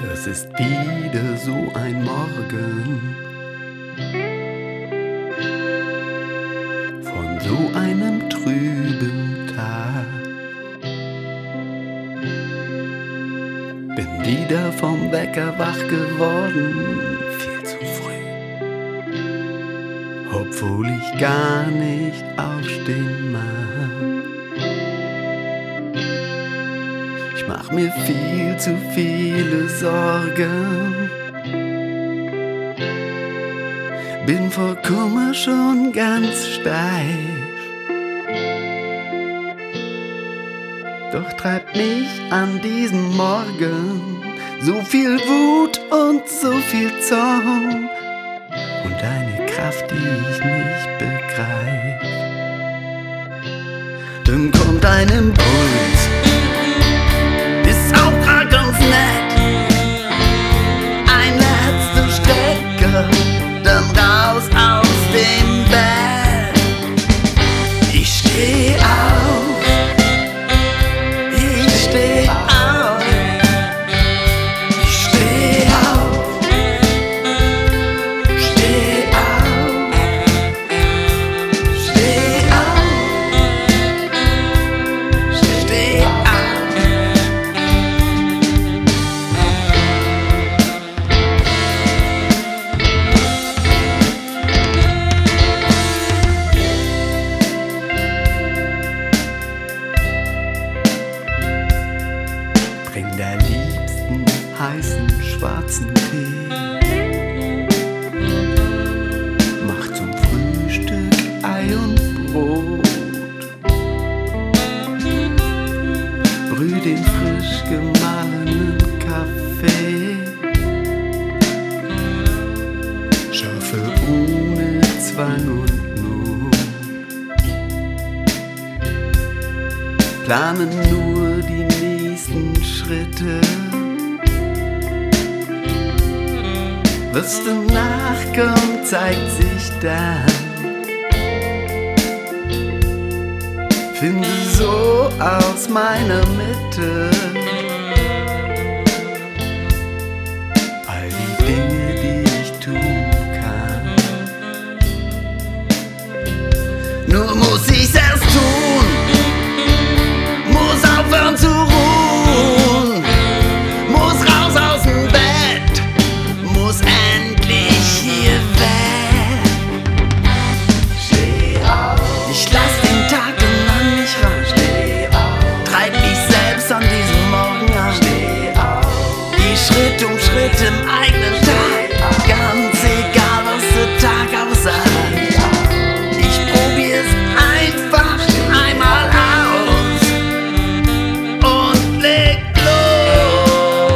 Es ist wieder so ein Morgen von so einem trüben Tag. Bin wieder vom Wecker wach geworden, viel zu früh, obwohl ich gar nicht aufstehen mag. Ich mach mir viel zu viele Sorgen, bin vor Kummer schon ganz steif. Doch treibt mich an diesem Morgen so viel Wut und so viel Zorn und eine Kraft, die ich nicht begreif. Dann kommt ein Impuls, ist auch grad ganz nett, ein letzter Strecker, dann raus aus dem Bett. Ich steh auf, ich steh auf, ich steh auf, steh auf, steh auf, steh auf. Bring der liebsten heißen schwarzen Tee, mach zum Frühstück Ei und Brot, brüh den frisch gemahlenen Kaffee, schaffe ohne Zwang und Not, plane nur die nächsten Schritte. Was danach kommt, zeigt sich dann. Finde so aus meiner Mitte all die Dinge, die ich tun kann. Nur muss ich's erst tun, muss aufhören zu ruhen, muss raus aus dem Bett, muss endlich hier weg. Steh auf, ich lass den Tag an mich ran. Steh auf, treib mich selbst an diesem Morgen an. Steh auf, geh Schritt um Schritt im eigenen Tag, ganz egal was der Tag aussagt. Ich probier's einfach einmal aus und leg los.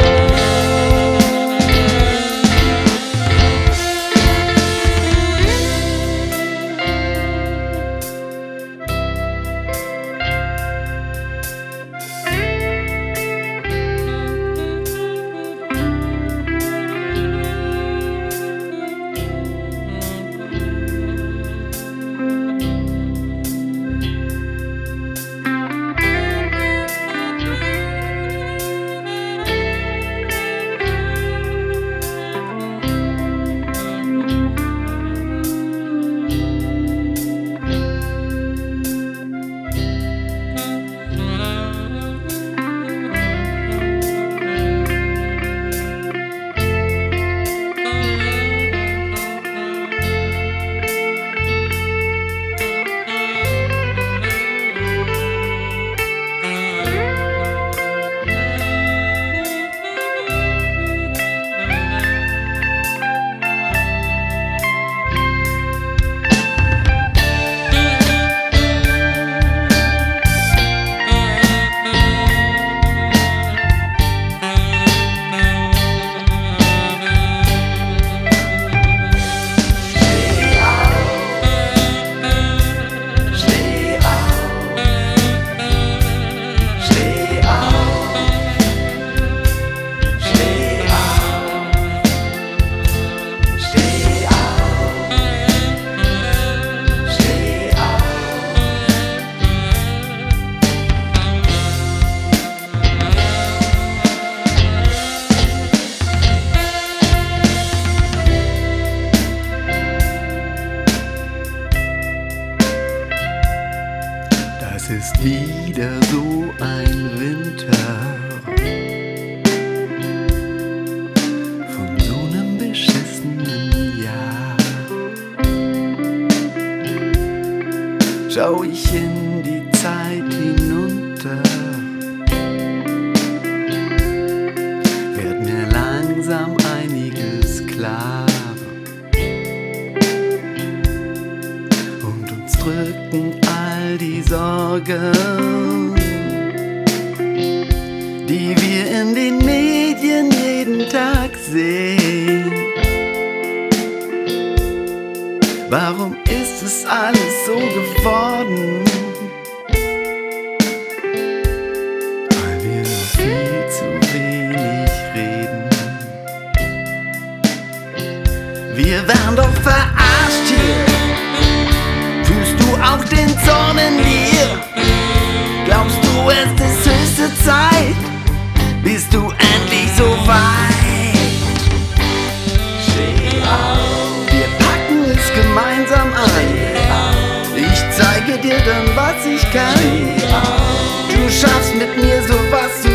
Es ist wieder so ein Winter von so einem beschissenen Jahr. Schau ich in die Zeit hinunter, wird mir langsam einiges klar. Und uns drücken all die Sorgen, die wir in den Medien jeden Tag sehen. Warum ist es alles so geworden? Weil wir viel zu wenig reden. Wir werden doch verarscht hier. Fühlst du auch den Zorn in dir? Glaubst du, es ist höchste Zeit? Bist du endlich so weit? Steh auf. Wir packen es gemeinsam an. Ich zeige dir dann, was ich kann. Du schaffst mit mir sowas zu